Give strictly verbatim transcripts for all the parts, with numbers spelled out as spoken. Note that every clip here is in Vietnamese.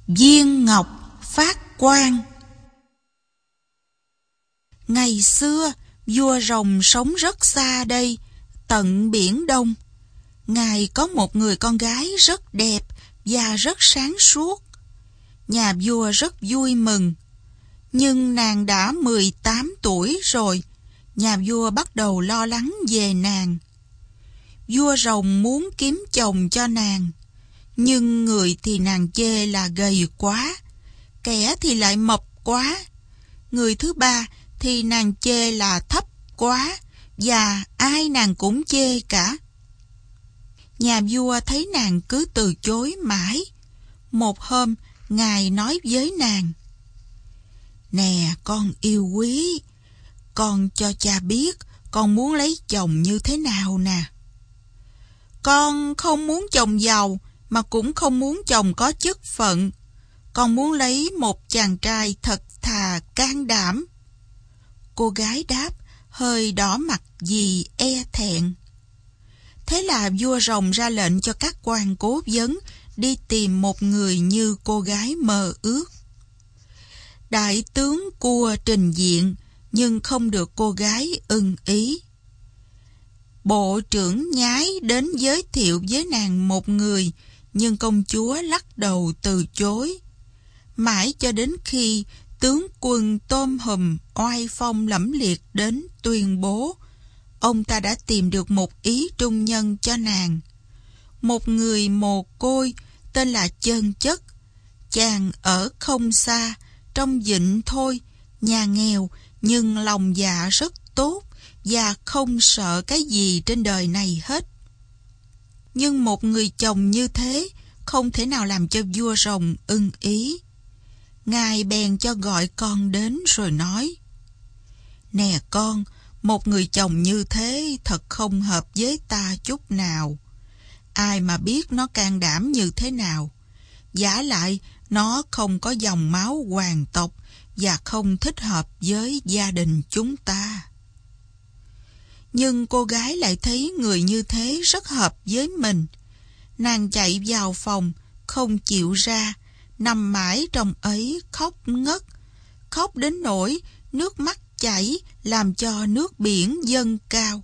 Viên ngọc phát quang. Ngày xưa, vua rồng sống rất xa đây, tận Biển Đông. Ngài có một người con gái rất đẹp và rất sáng suốt. Nhà vua rất vui mừng. Nhưng nàng đã mười tám tuổi rồi, nhà vua bắt đầu lo lắng về nàng. Vua rồng muốn kiếm chồng cho nàng, nhưng người thì nàng chê là gầy quá, kẻ thì lại mập quá. Người thứ ba thì nàng chê là thấp quá, và ai nàng cũng chê cả. Nhà vua thấy nàng cứ từ chối mãi. Một hôm, ngài nói với nàng: "Nè con yêu quý, con cho cha biết con muốn lấy chồng như thế nào nè. Con không muốn chồng giàu, mà cũng không muốn chồng có chức phận. Con muốn lấy một chàng trai thật thà can đảm." Cô gái đáp, hơi đỏ mặt vì e thẹn. Thế là vua rồng ra lệnh cho các quan cố vấn đi tìm một người như cô gái mơ ước. Đại tướng cua trình diện, nhưng không được cô gái ưng ý. Bộ trưởng nhái đến giới thiệu với nàng một người, nhưng công chúa lắc đầu từ chối. Mãi cho đến khi tướng quân Tôm Hùm oai phong lẫm liệt đến tuyên bố, ông ta đã tìm được một ý trung nhân cho nàng. Một người mồ côi tên là Chân Chất. Chàng ở không xa, trong vịnh thôi, nhà nghèo nhưng lòng dạ rất tốt và không sợ cái gì trên đời này hết. Nhưng một người chồng như thế không thể nào làm cho vua rồng ưng ý. Ngài bèn cho gọi con đến rồi nói: "Nè con, một người chồng như thế thật không hợp với ta chút nào. Ai mà biết nó can đảm như thế nào. Vả lại, nó không có dòng máu hoàng tộc và không thích hợp với gia đình chúng ta." Nhưng cô gái lại thấy người như thế rất hợp với mình. Nàng chạy vào phòng, không chịu ra, nằm mãi trong ấy khóc ngất. Khóc đến nỗi nước mắt chảy làm cho nước biển dâng cao.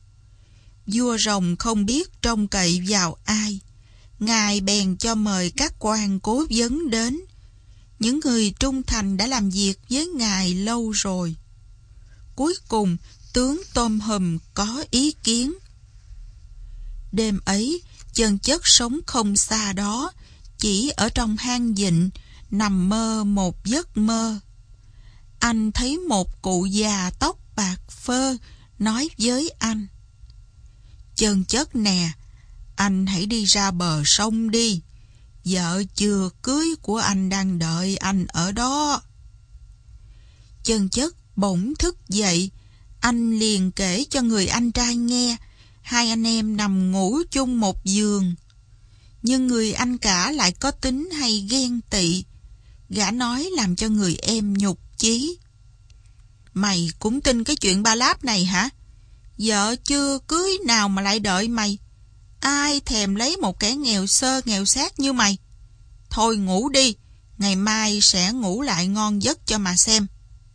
Vua rồng không biết trông cậy vào ai. Ngài bèn cho mời các quan cố vấn đến. Những người trung thành đã làm việc với ngài lâu rồi. Cuối cùng, tướng Tôm Hùm có ý kiến. Đêm ấy, Chân Chất sống không xa đó, chỉ ở trong hang vịnh, nằm mơ một giấc mơ. Anh thấy một cụ già tóc bạc phơ nói với anh: "Chân Chất nè, anh hãy đi ra bờ sông đi. Vợ chưa cưới của anh đang đợi anh ở đó." Chân Chất bỗng thức dậy. Anh liền kể cho người anh trai nghe. Hai anh em nằm ngủ chung một giường. Nhưng người anh cả lại có tính hay ghen tị. Gã nói làm cho người em nhục chí: "Mày cũng tin cái chuyện ba láp này hả? Vợ chưa cưới nào mà lại đợi mày. Ai thèm lấy một kẻ nghèo xơ nghèo xác như mày. Thôi ngủ đi, ngày mai sẽ ngủ lại ngon giấc cho mà xem."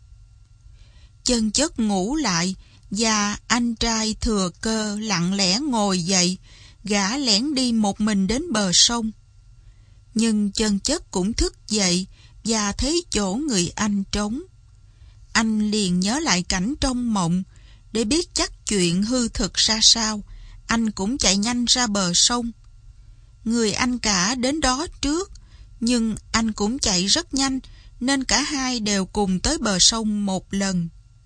Chân Chất ngủ lại, và anh trai thừa cơ lặng lẽ ngồi dậy. Gã lẻn đi một mình đến bờ sông. Nhưng Chân Chất cũng thức dậy và thấy chỗ người anh trống. Anh liền nhớ lại cảnh trong mộng. Để biết chắc chuyện hư thực ra sao, anh cũng chạy nhanh ra bờ sông. Người anh cả đến đó trước, nhưng anh cũng chạy rất nhanh, nên cả hai đều cùng tới bờ sông một lần.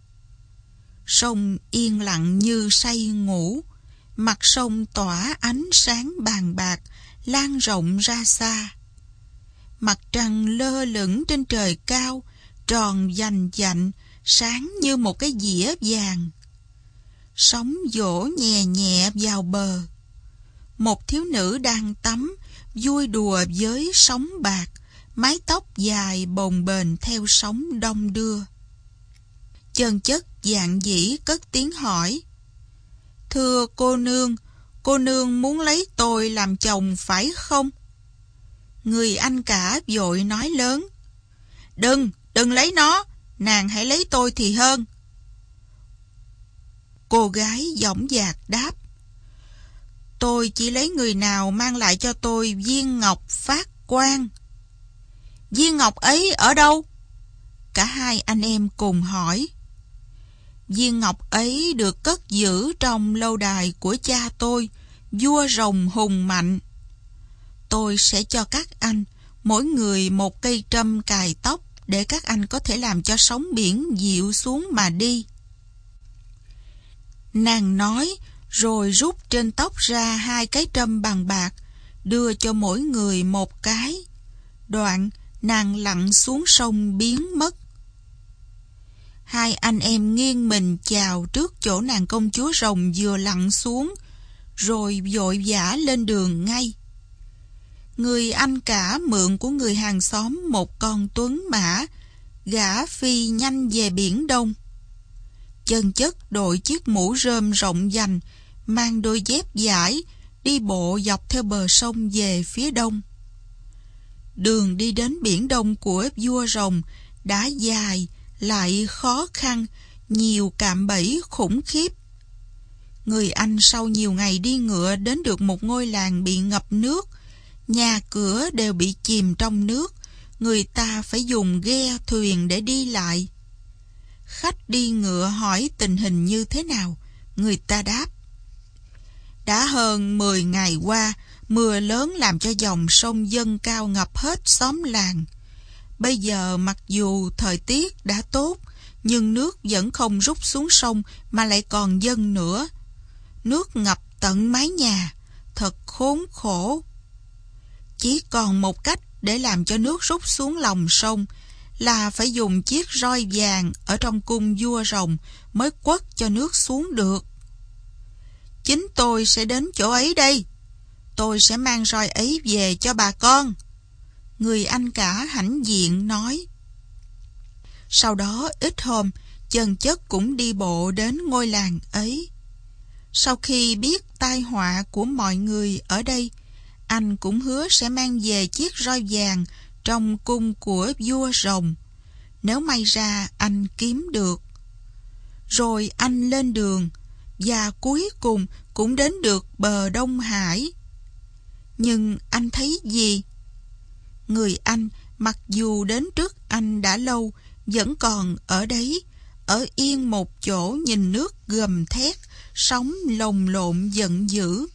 Sông yên lặng như say ngủ. Mặt sông tỏa ánh sáng vàng bạc, lan rộng ra xa. Mặt trăng lơ lửng trên trời cao, tròn vành vạnh, sáng như một cái dĩa vàng. Sóng vỗ nhẹ nhẹ vào bờ. Một thiếu nữ đang tắm, vui đùa với sóng bạc, mái tóc dài bồng bềnh theo sóng đong đưa. Chân Chất dạn dĩ cất tiếng hỏi: "Thưa cô nương, cô nương muốn lấy tôi làm chồng phải không?" Người anh cả vội nói lớn: Đừng, đừng lấy nó, nàng hãy lấy tôi thì hơn. Cô gái dõng dạc đáp: Tôi chỉ lấy người nào mang lại cho tôi viên ngọc phát quang. Viên ngọc ấy ở đâu? Cả hai anh em cùng hỏi. Viên ngọc ấy được cất giữ trong lâu đài của cha tôi, vua rồng hùng mạnh. Tôi sẽ cho các anh mỗi người một cây trâm cài tóc để các anh có thể làm cho sóng biển dịu xuống mà đi. Nàng nói rồi rút trên tóc ra hai cái trâm bằng bạc, đưa cho mỗi người một cái. Đoạn nàng lặn xuống sông biến mất. Hai anh em nghiêng mình chào trước chỗ nàng công chúa rồng vừa lặn xuống, rồi vội vã lên đường ngay. Người anh cả mượn của người hàng xóm một con tuấn mã, gã phi nhanh về biển Đông. Chân chất đội chiếc mũ rơm rộng vành, mang đôi dép vải, đi bộ dọc theo bờ sông về phía đông. Đường đi đến biển Đông của vua rồng đã dài lại khó khăn, nhiều cạm bẫy khủng khiếp. Người anh sau nhiều ngày đi ngựa đến được một ngôi làng bị ngập nước, nhà cửa đều bị chìm trong nước, người ta phải dùng ghe thuyền để đi lại. Khách đi ngựa hỏi tình hình như thế nào, người ta đáp: Đã hơn mười ngày qua, mưa lớn làm cho dòng sông dâng cao ngập hết xóm làng. Bây giờ mặc dù thời tiết đã tốt, nhưng nước vẫn không rút xuống sông mà lại còn dâng nữa. Nước ngập tận mái nhà, thật khốn khổ. Chỉ còn một cách để làm cho nước rút xuống lòng sông, là phải dùng chiếc roi vàng ở trong cung vua rồng mới quất cho nước xuống được. Chính tôi sẽ đến chỗ ấy đây. Tôi sẽ mang roi ấy về cho bà con. Người anh cả hãnh diện nói. Sau đó ít hôm, chân chất cũng đi bộ đến ngôi làng ấy. Sau khi biết tai họa của mọi người ở đây, anh cũng hứa sẽ mang về chiếc roi vàng trong cung của vua rồng, nếu may ra anh kiếm được. Rồi anh lên đường, và cuối cùng cũng đến được bờ Đông Hải. Nhưng anh thấy gì? Người anh, mặc dù đến trước anh đã lâu, vẫn còn ở đấy, ở yên một chỗ nhìn nước gầm thét, sóng lồng lộn giận dữ.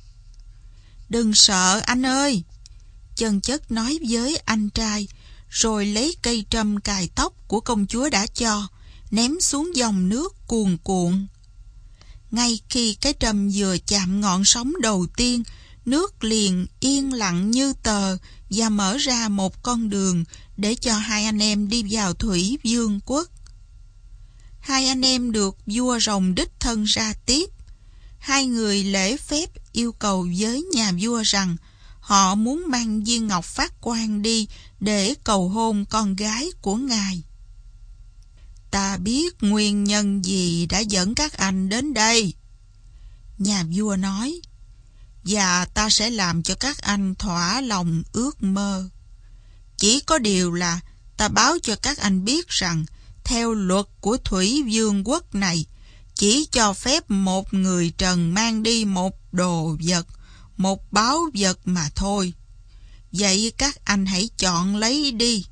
Đừng sợ anh ơi! Chân chất nói với anh trai, rồi lấy cây trâm cài tóc của công chúa đã cho, ném xuống dòng nước cuồn cuộn. Ngay khi cái trâm vừa chạm ngọn sóng đầu tiên, nước liền yên lặng như tờ và mở ra một con đường để cho hai anh em đi vào thủy vương quốc. Hai anh em được vua rồng đích thân ra tiếp. Hai người lễ phép yêu cầu với nhà vua rằng họ muốn mang viên ngọc phát quang đi để cầu hôn con gái của ngài. Ta biết nguyên nhân gì đã dẫn các anh đến đây, nhà vua nói, và ta sẽ làm cho các anh thỏa lòng ước mơ. Chỉ có điều là ta báo cho các anh biết rằng theo luật của thủy vương quốc này, chỉ cho phép một người trần mang đi một đồ vật, một báu vật mà thôi. Vậy các anh hãy chọn lấy đi.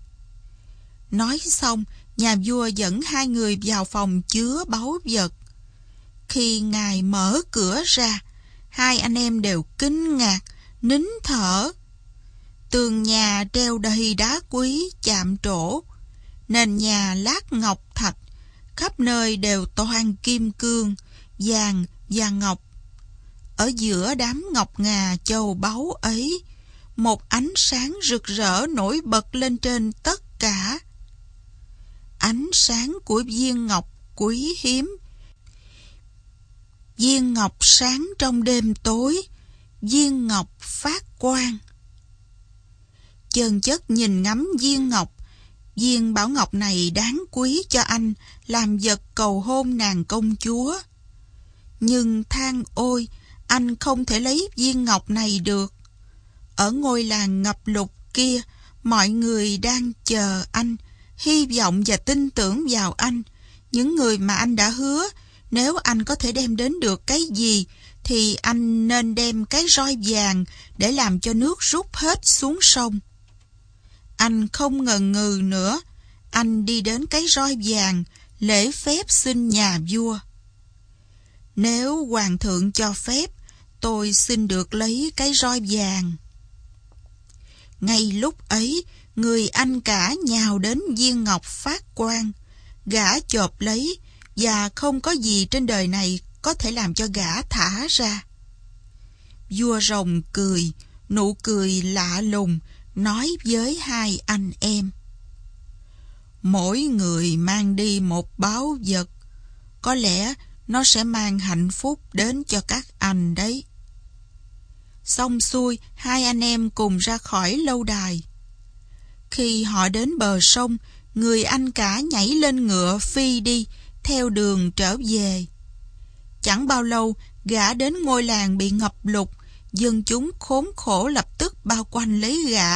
Nói xong, nhà vua dẫn hai người vào phòng chứa báu vật. Khi ngài mở cửa ra, hai anh em đều kinh ngạc, nín thở. Tường nhà treo đầy đá quý chạm trổ, nền nhà lát ngọc thạch, khắp nơi đều toàn kim cương, vàng và ngọc. Ở giữa đám ngọc ngà châu báu ấy, một ánh sáng rực rỡ nổi bật lên trên tất cả. Ánh sáng của viên ngọc quý hiếm. Viên ngọc sáng trong đêm tối, viên ngọc phát quang. Chân chất nhìn ngắm viên ngọc. Viên bảo ngọc này đáng quý cho anh làm vật cầu hôn nàng công chúa. Nhưng than ôi, anh không thể lấy viên ngọc này được. Ở ngôi làng ngập lụt kia, mọi người đang chờ anh, hy vọng và tin tưởng vào anh. Những người mà anh đã hứa, nếu anh có thể đem đến được cái gì, thì anh nên đem cái roi vàng để làm cho nước rút hết xuống sông. Anh không ngần ngừ nữa, anh đi đến cái roi vàng, lễ phép xin nhà vua. Nếu hoàng thượng cho phép, tôi xin được lấy cái roi vàng. Ngay lúc ấy, người anh cả nhào đến viên ngọc phát quang. Gã chộp lấy, và không có gì trên đời này có thể làm cho gã thả ra. Vua rồng cười, nụ cười lạ lùng, nói với hai anh em: mỗi người mang đi một báu vật, có lẽ nó sẽ mang hạnh phúc đến cho các anh đấy. Xong xuôi, hai anh em cùng ra khỏi lâu đài. Khi họ đến bờ sông, người anh cả nhảy lên ngựa phi đi, theo đường trở về. Chẳng bao lâu, gã đến ngôi làng bị ngập lụt, dân chúng khốn khổ lập tức bao quanh lấy gã.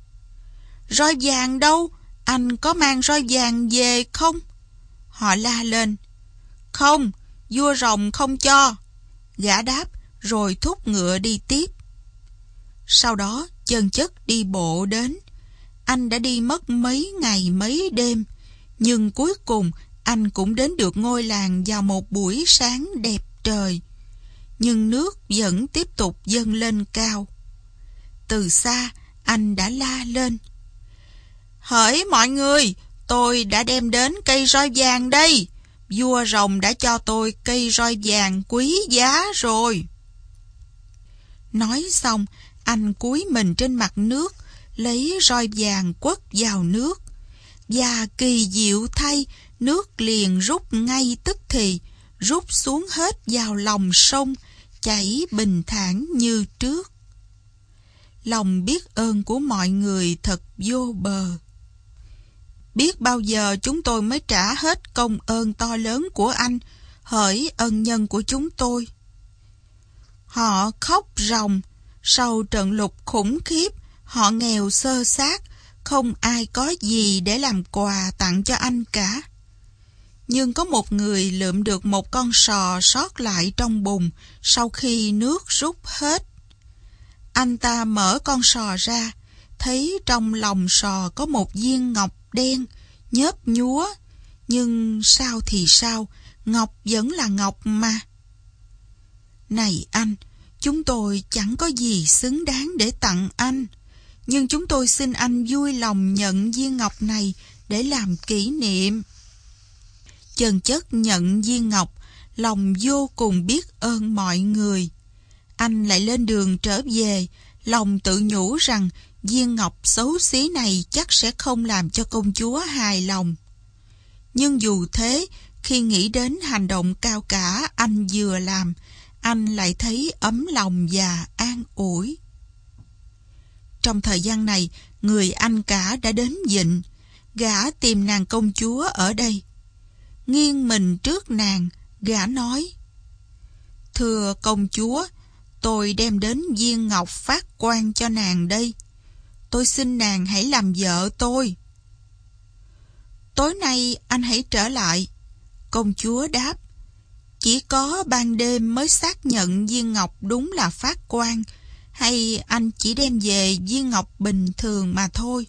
Roi vàng đâu? Anh có mang roi vàng về không? Họ la lên. Không, vua rồng không cho. Gã đáp rồi thúc ngựa đi tiếp. Sau đó chân chất đi bộ đến. Anh đã đi mất mấy ngày mấy đêm, nhưng cuối cùng anh cũng đến được ngôi làng vào một buổi sáng đẹp trời. Nhưng nước vẫn tiếp tục dâng lên cao. Từ xa anh đã la lên: hỡi mọi người, tôi đã đem đến cây roi vàng đây. Vua rồng đã cho tôi cây roi vàng quý giá rồi. Nói xong, anh cúi mình trên mặt nước, lấy roi vàng quất vào nước. Và kỳ diệu thay, nước liền rút ngay tức thì, rút xuống hết vào lòng sông, chảy bình thản như trước. Lòng biết ơn của mọi người thật vô bờ. Biết bao giờ chúng tôi mới trả hết công ơn to lớn của anh, hỡi ân nhân của chúng tôi. Họ khóc ròng. Sau trận lụt khủng khiếp, họ nghèo xơ xác, không ai có gì để làm quà tặng cho anh cả. Nhưng có một người lượm được một con sò sót lại trong bùn sau khi nước rút hết. Anh ta mở con sò ra, thấy trong lòng sò có một viên ngọc đen, nhớp nhúa. Nhưng sao thì sao, ngọc vẫn là ngọc mà. Này anh, chúng tôi chẳng có gì xứng đáng để tặng anh, nhưng chúng tôi xin anh vui lòng nhận viên ngọc này để làm kỷ niệm. Chân chất nhận viên ngọc, lòng vô cùng biết ơn mọi người. Anh lại lên đường trở về, lòng tự nhủ rằng viên ngọc xấu xí này chắc sẽ không làm cho công chúa hài lòng. Nhưng dù thế, khi nghĩ đến hành động cao cả anh vừa làm, anh lại thấy ấm lòng và an ủi. Trong thời gian này, người anh cả đã đến Vịnh. Gã tìm nàng công chúa ở đây. Nghiêng mình trước nàng, gã nói: thưa công chúa, tôi đem đến viên ngọc phát quang cho nàng đây. Tôi xin nàng hãy làm vợ tôi. Tối nay anh hãy trở lại. Công chúa đáp: chỉ có ban đêm mới xác nhận viên ngọc đúng là phát quang, hay anh chỉ đem về viên ngọc bình thường mà thôi.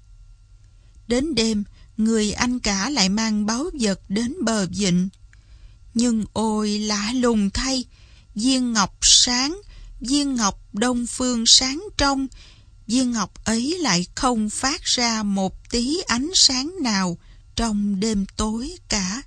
Đến đêm, người anh cả lại mang báu vật đến bờ vịnh. Nhưng ôi lạ lùng thay, viên ngọc sáng, viên ngọc đông phương sáng trong, viên ngọc ấy lại không phát ra một tí ánh sáng nào trong đêm tối cả.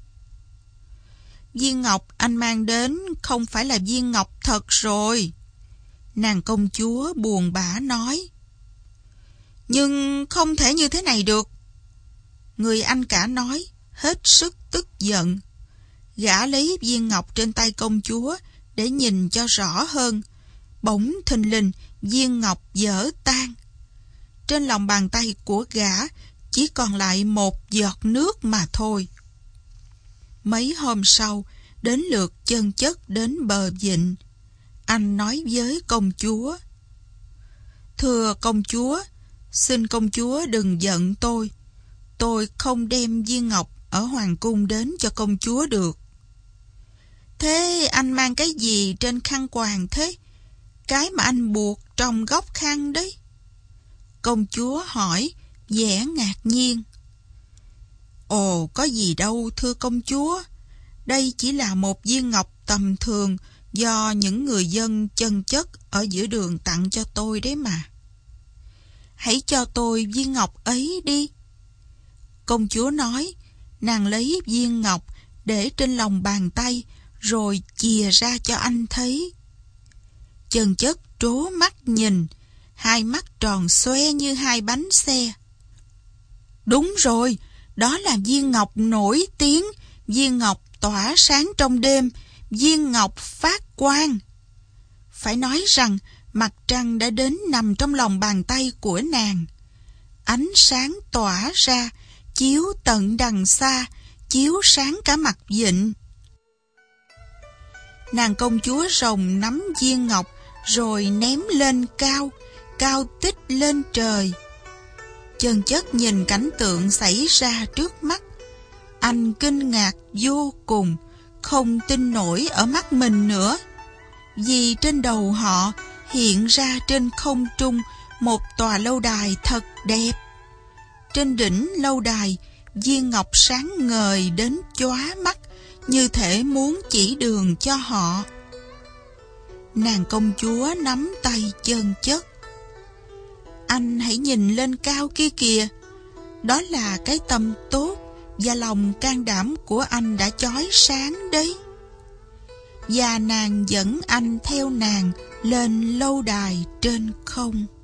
Viên ngọc anh mang đến không phải là viên ngọc thật rồi. Nàng công chúa buồn bã nói. Nhưng không thể như thế này được. Người anh cả nói, hết sức tức giận. Gã lấy viên ngọc trên tay công chúa để nhìn cho rõ hơn. Bỗng thình lình viên ngọc vỡ tan. Trên lòng bàn tay của gã chỉ còn lại một giọt nước mà thôi. Mấy hôm sau, đến lượt chân chất đến bờ vịnh. Anh nói với công chúa: Thưa công chúa, xin công chúa đừng giận tôi. Tôi không đem viên ngọc ở hoàng cung đến cho công chúa được. Thế anh mang cái gì trên khăn quàng thế? Cái mà anh buộc trong góc khăn đấy. Công chúa hỏi, vẻ ngạc nhiên. Ồ, có gì đâu thưa công chúa. Đây chỉ là một viên ngọc tầm thường do những người dân chân chất ở giữa đường tặng cho tôi đấy mà. Hãy cho tôi viên ngọc ấy đi. Công chúa nói, nàng lấy viên ngọc để trên lòng bàn tay rồi chìa ra cho anh thấy. Chân chất trố mắt nhìn, hai mắt tròn xoe như hai bánh xe. Đúng rồi, đó là viên ngọc nổi tiếng, viên ngọc tỏa sáng trong đêm, viên ngọc phát quang. Phải nói rằng mặt trăng đã đến nằm trong lòng bàn tay của nàng. Ánh sáng tỏa ra, chiếu tận đằng xa, chiếu sáng cả mặt vịnh. Nàng công chúa rồng nắm viên ngọc rồi ném lên cao, cao tích lên trời. Chân chất nhìn cảnh tượng xảy ra trước mắt. Anh kinh ngạc vô cùng, không tin nổi ở mắt mình nữa. Vì trên đầu họ hiện ra trên không trung một tòa lâu đài thật đẹp. Trên đỉnh lâu đài, viên ngọc sáng ngời đến chóa mắt, như thể muốn chỉ đường cho họ. Nàng công chúa nắm tay chân chất. Anh hãy nhìn lên cao kia kìa. Đó là cái tâm tốt và lòng can đảm của anh đã chói sáng đấy. Và nàng dẫn anh theo nàng lên lâu đài trên không.